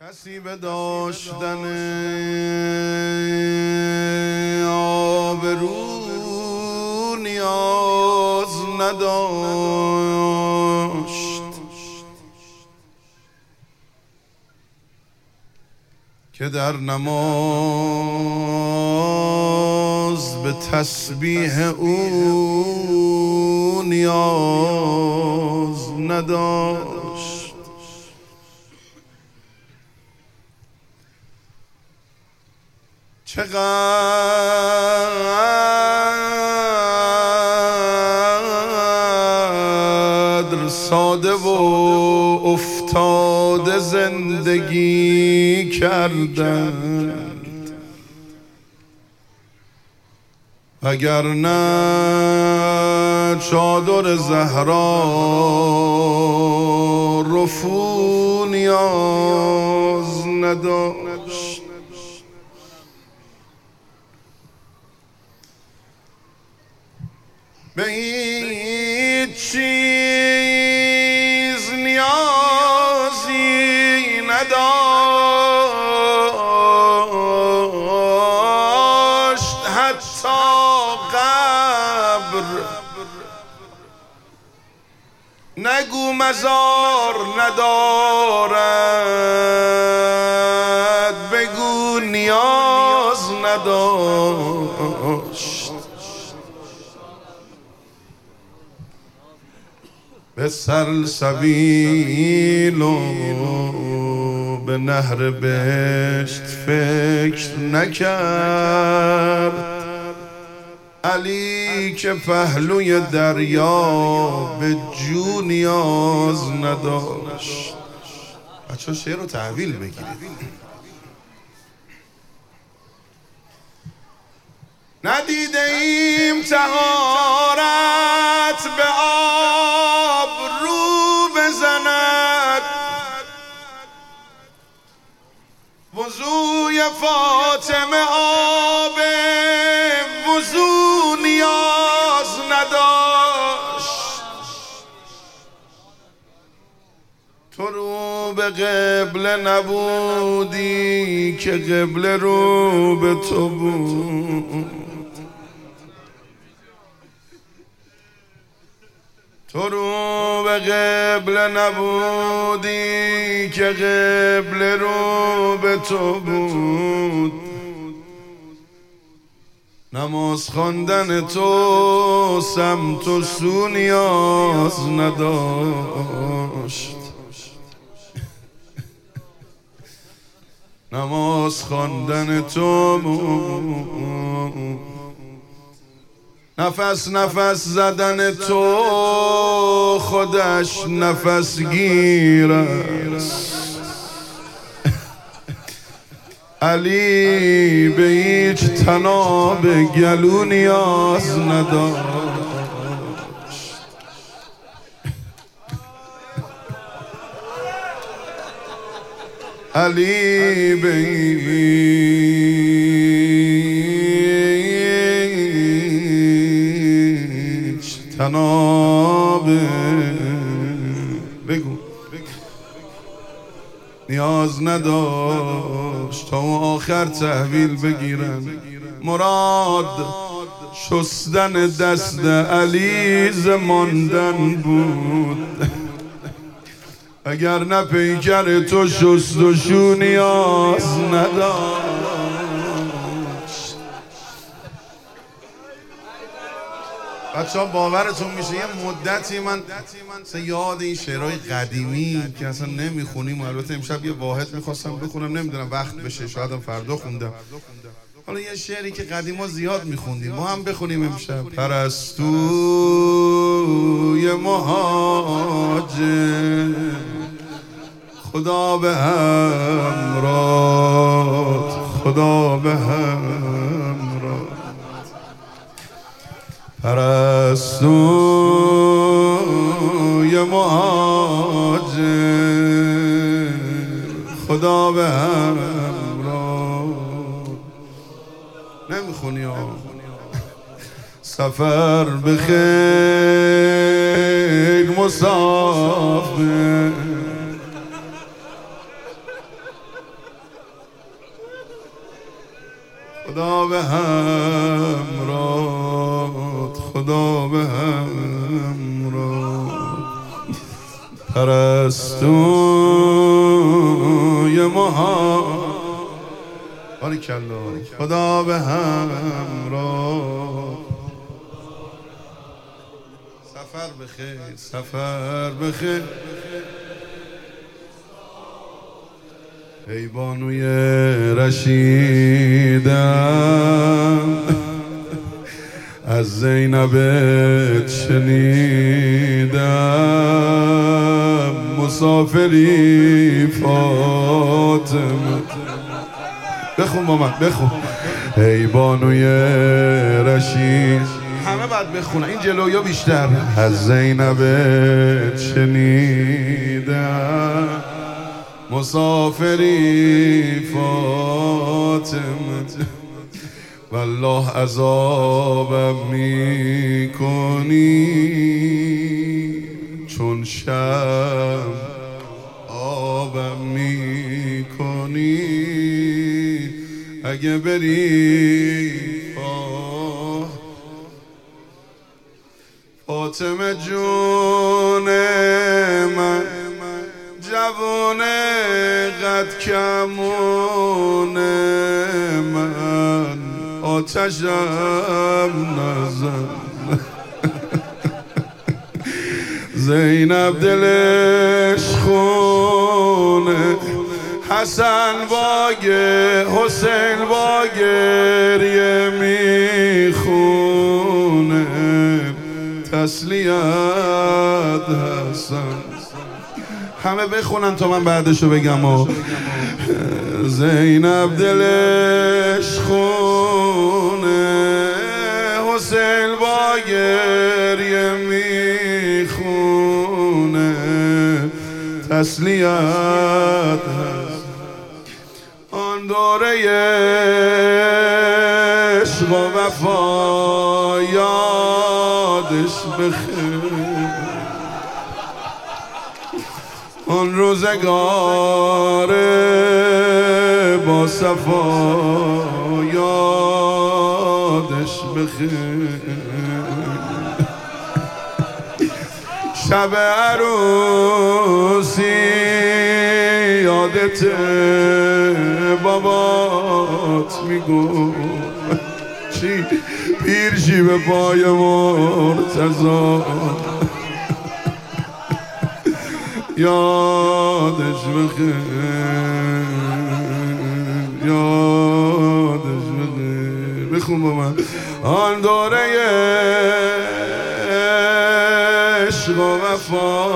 نصیب داشتن آبرو نیاز نداشت که در نماز به تسبیح او نیاز نداشت. چقدر ساده و افتاده زندگی کردند، اگر نه چادر زهرا رفو نیاز نداشت. به هیچ چیز نیازی نداشت، حتی قبر نگو مزار ندارد، بگو نیاز نداشت. به سلسبیل و به نهر بهشت فکر نکرد علی که پهلوی دریا به جو نیاز نداشت. بچه ها شعر رو تحویل بگیرید. ندیده ایم طهارت به آب رو بزند، وضوی فاطمه آب وضو نیاز نداشت. تو رو به قبله نبودی که قبله رو به تو بود، تو رو به قبله نبودی که قبله رو به تو بود. نماز خواندن تو سمت و سو نیاز نداشت. نماز خواندن تو نفس نفس زدن تو خودش نفس گیر است. علی به هیچ طناب گلو نیاز نداشت. علی به هیچ طناب بگو نیاز نداشت تا آخر تحویل بگیرن. مراد شستن دست علی ز ماندن بود، اگر نه پیکر تو شست و شو نیاز نداشت. بچه ها باورتون میشه یه مدتی من یاد این شعرهای قدیمی که اصلا نمیخونیم، البته امشب یه واحد میخواستم بخونم، نمیدونم وقت بشه، شاید فردا خوندم. حالا یه شعری که قدیما زیاد میخوندیم ما هم بخونیم امشب. پرستوی مهاجر خدا به همراه، خدا به همراه. پرستوی مهاجر خدا به همراه. نمیخونی ها؟ سفر بخیر مسافر خدا به همراه، خدا به همراه، پرستوی محمد، باریکالله، خدا به همراه. سفر بخیر، سفر بخیر. ای بانوی رشیدم، از زینبت شنیدم، مسافری فاطمه. بخون با من، بخون. ای بانوی رشید، همه باید بخونن، این جلویا بیشتر. از زینبت شنیدم، مسافری فاطمه، والله عذابم میکنی چون شب آبم میکنی. اگه بری فاطمه جون من، جوون قد کمون من، آتشم نزن. زینب دلش خونه، حسن باگه، حسین باگریه میخونه، تسلیت حسن. همه بخونن تا من بعدشو بگم. زینب دلش خونه، حسین باگریه میخونه، تسلیت آن دوره عشق و وفا یادش بخیر، آن روزگار با صفا یادش بخیر. شب عروسی یادت بابات میگو چی؟ پیرشی به پای مرتضی یادش بخیر، یادش بخیر. بخون با من. آن دوره عشق و وفا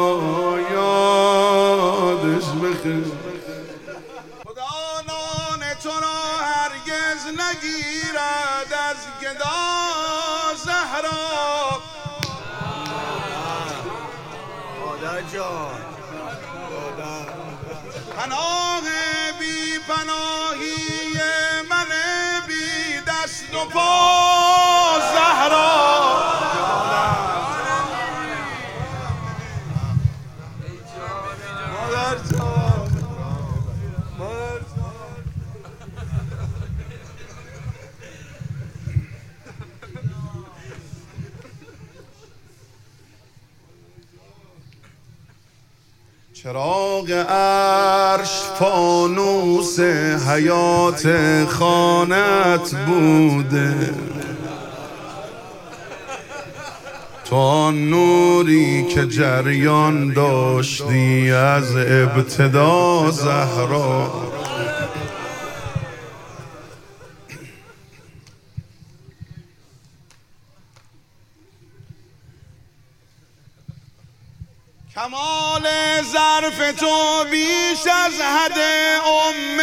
یادش بخیر. خدا نان تو را هرگز نگیرد از گدا زهرا. خدا جان، پناه بی پناهی من بی دست و پا زهرا. مادر جان، مادر جان. چراغ عرش فانوس حیات خانت بوده، تو آن نوری که جریان داشتی از ابتدا زهرا. کمال ظرف تو بیش از حد ام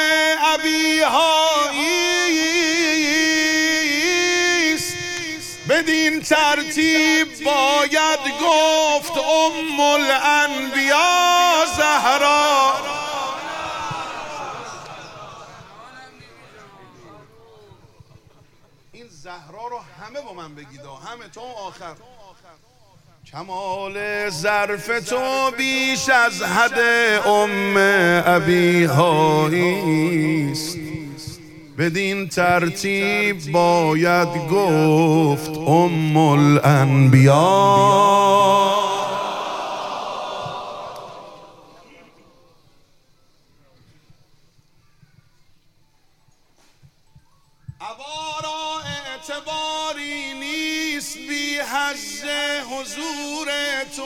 ابیهاییست، بدین ترتیب باید گفت ام الانبیا زهرا. این زهرا رو همه با من بگید، همه تا آخر. کمال ظرف تو بیش از حد ام ابیهاییست، بدین ترتیب باید گفت ام الانبیا. ابا اعتباری نیست بی حظ حضور تو،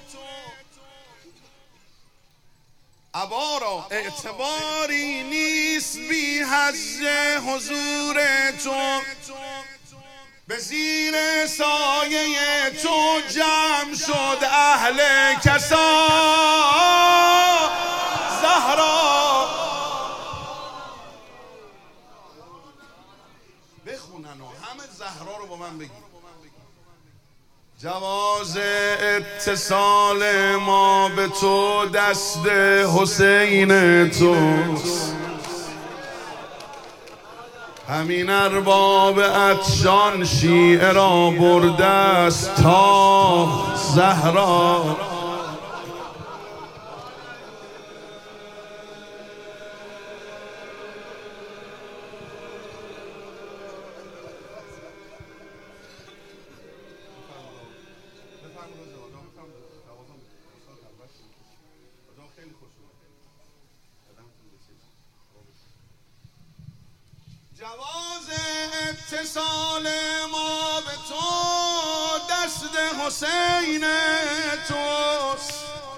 ابا را اعتباری نیست بی حظ حضور تو، به زیر سایه تو جمع شد اهل کسا زهرا. بخونن و همه زهرا رو با من بگید. جواز اتصال ما به تو دست حسین توست، همین ارباب عطشان شیعه را برده است تا زهرا. جواز اتصال ما به تو دست حسین توست.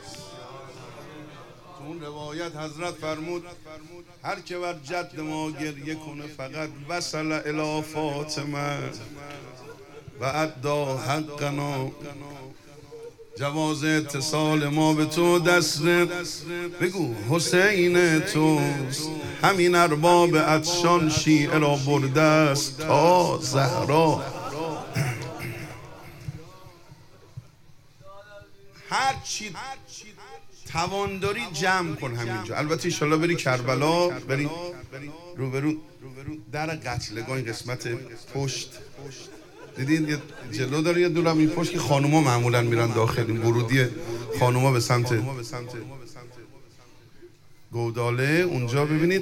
تو اون روایت حضرت فرمود هر که بر جد ما گریه کنه فقط وصل الی فاطمه و ادی حقنا. جواز اتصال ما به تو دست بگو حسین توست، همین ارباب عطشان شیعه را برده است تا زهرا. هر چی توان داری جمع کن همینجا. البته ایشالله بری کربلا، بری روبرو در قتلگاه این قسمت پشت دیدین یه جلو داره یه دورم این پشت که خانوما معمولا میرن داخل، این ورودی خانوما به سمت گوداله اونجا ببینید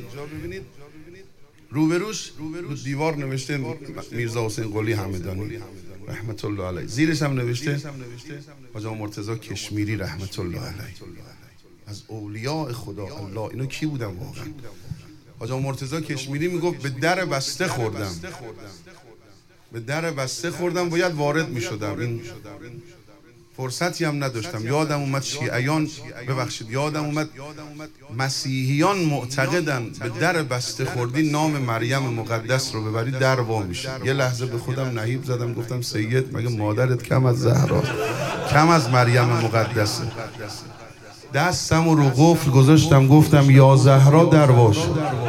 روبروش رو دیوار نوشته میرزا حسین قلی همدانی رحمت الله علیه، زیرش هم نوشته حاج آقا مرتضی کشمیری رحمت الله علیه، از اولیاء خدا. الله اینو کی بودن واقعا؟ حاج آقا مرتضی کشمیری میگفت به در بسته خوردم، به در بسته خوردم، باید وارد می شدم، این فرصتی هم نداشتم. یادم اومد شیعیان، ببخشید یادم اومد مسیحیان معتقدن به در بسته خوردی نام مریم مقدس رو ببری در وا میشه. یه لحظه به خودم نهیب زدم گفتم سید مگه مادرت کم از زهرا کم از مریم مقدسه؟ دستم رو قفل گذاشتم گفتم یا زهرا در وا شد.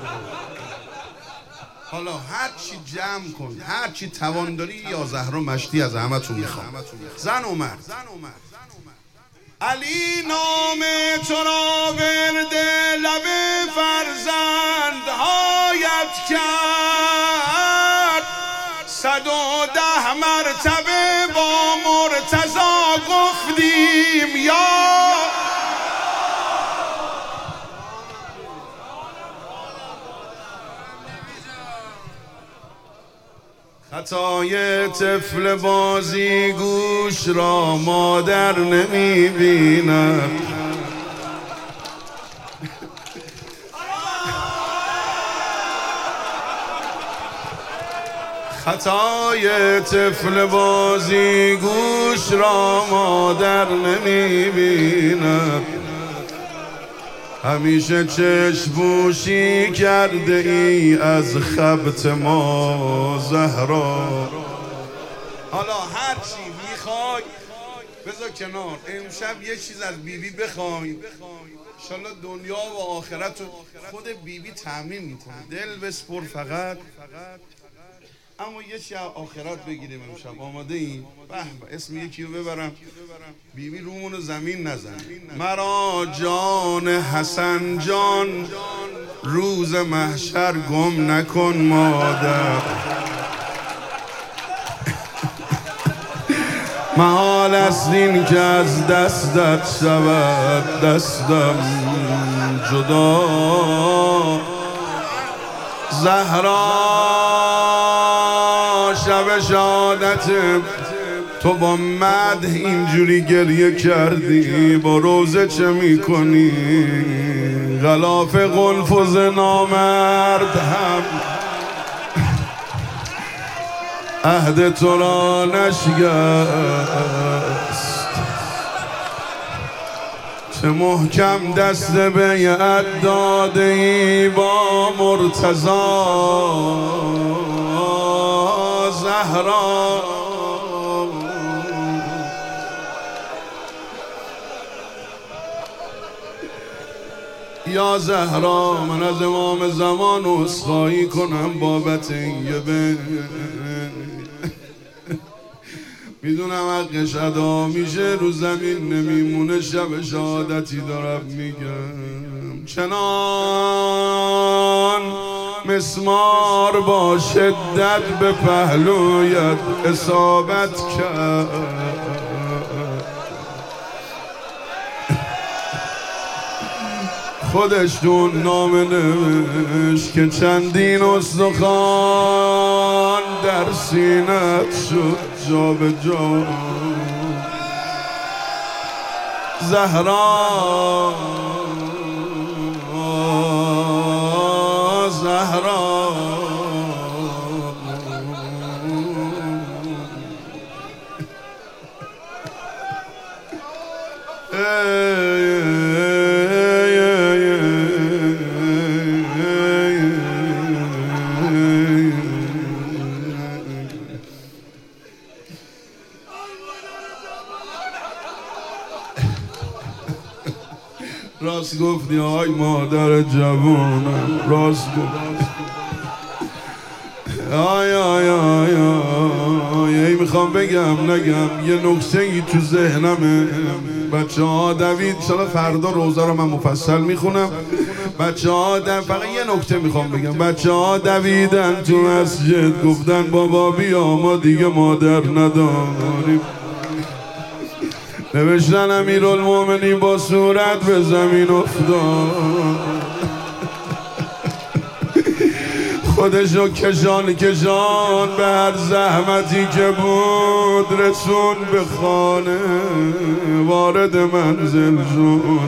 حالا هر چی جمع کن، هر چی توان داری، یا زهرا مشتی از همتون میخوام، زن و مرد. علی نام تو را ورد لب فرزند هایت کرد، 110 مرتبه با مرتضی گفتیم یا خطای طفل بازی گوش را مادر نمی بیند. خطای طفل بازی گوش را مادر نمی بیند. همیشه چشم‌پوشی کرده ای از خبط ما زهرا. حالا هر چی میخوای بذار کنار، امشب یه چیز از بیبی بخوای، انشالله دنیا و آخرت رو خود بیبی تأمین میکنه. دل بسپر فقط. اما یه چی آخرت بگیریم امشب. آماده این؟ به اسم یکی رو ببرم بیبی رومونو زمین نزن. مرا جان حسن جان روز محشر گم نکن مادر. محال است این که از دستت شود دستم جدا. زهرا شب شهادت تو با مدح اینجوری گریه کردی، با روزه چه میکنی؟ غلاف قلفز نامرد هم عهد تو را نشکست. چه محکم دست بیعت داده ای با مرتضی زهرا. یا زهرا من از امام زمان عذرخواهی کنم بابت این گبه، میدونم حقش ادا میشه، رو زمین نمیمونه، شب شهادتی دارم میگم. چنان مسمار با شدت به پهلویت اصابت کرد، خودش دون نامه نوشت که چندین استخوان در سینت شد جا به جا. زهرا زهرا راست گفتی آی مادر جوانم، راست گفتی. آی آی آی آی میخوام بگم نگم یه نکته ای تو ذهنمه. بچه ها دوید انشالله فردا روزه رو من مفصل میخونم. بچه ها فقط یه نکته میخوام بگم. بچه ها دویدن تو مسجد گفتن بابا بیا ما دیگه مادر نداریم. نوشتن امیرالمومنین با صورت به زمین افتاد، خودشو کشان کشان به هر زحمتی که بود رسون به خانه، وارد منزل شد.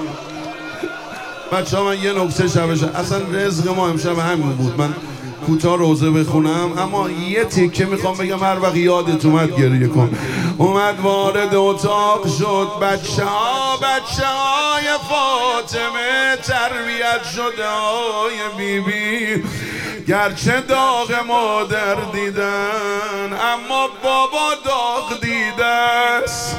بچه ها من یه نکته شبش اصلا رزق ما امشب همین بود، من کوتاه روزه بخونم اما یه تیکه میخوام بگم هر وقت یادت اومد گریه کن. اومد وارد اتاق شد، بچه های فاطمه تربیت شده های بیبی گرچه داغ مادر دیدن اما بابا داغ دیده است.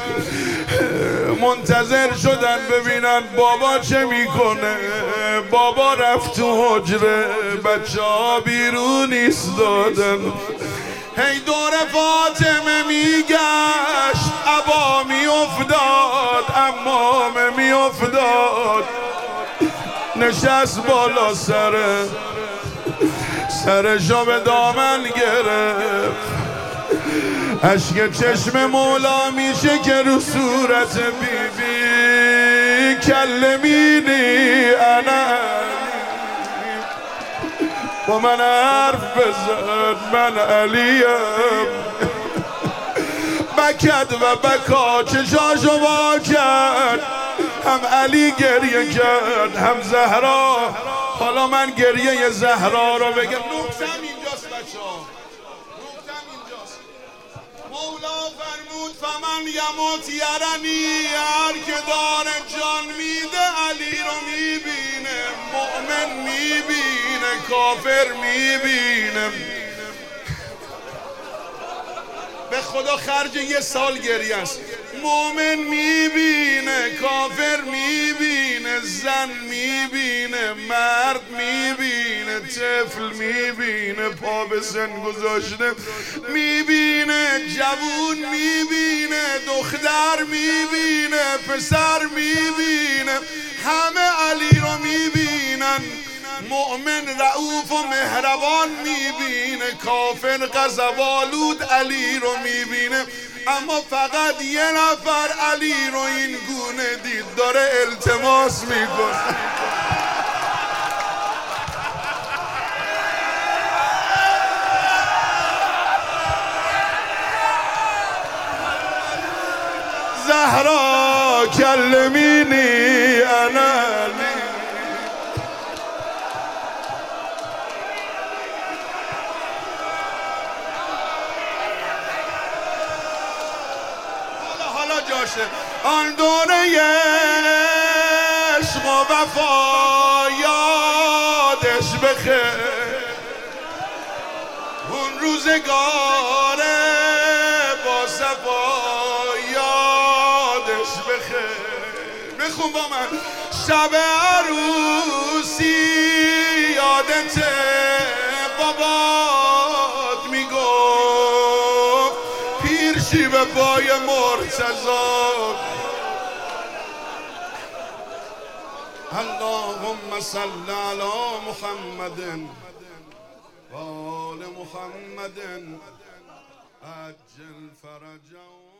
منتظر شدن ببینن بابا چه میکنه. بابا رفت تو حجره، بچه ها بیرون ایستادن. هی دور فاطمه میگشت، عبا میافتاد، عمامه میافتاد، نشست بالا سرشو به دامن گرفت. اشک چشم مولا میشه که رو صورت بیبی کلمینی انا با من حرف بزن من علیم. بکد و بکا چشاشو وا کرد، هم علی گریه کرد هم زهرا. حالا من گریه زهرا رو بگم. نکتم اینجاست بچه ها، نکتم اینجاست. مولا فرمود فمن یموت یرنی، هر که داره جان میده علی رو میبینه، مؤمن میبینه، کافر میبینه. به خدا خرج یه سال گریه است. مؤمن میبینه، کافر میبینه، زن میبینه، مرد میبینه، طفل میبینه، پا به سن گذاشته میبینه، جوون میبینه، دختر میبینه، پسر میبینه، همه علی رو میبینن. مؤمن رؤوف و مهربان میبینه، کافر غضب‌آلود علی رو میبینه. اما فقط یه نفر علی رو این گونه دید، داره التماس میکنه. كلميني أنا لي. حالا جاشه آن دوره عشق و وفا یادش بخیر، اون روزگار با صفا یادش بخیر. بخون با من. شب عروسی یادته بابات میگفت پیرشی به پای مرتضی. اللهم صل علی محمد و آل محمد عجل فرجهم.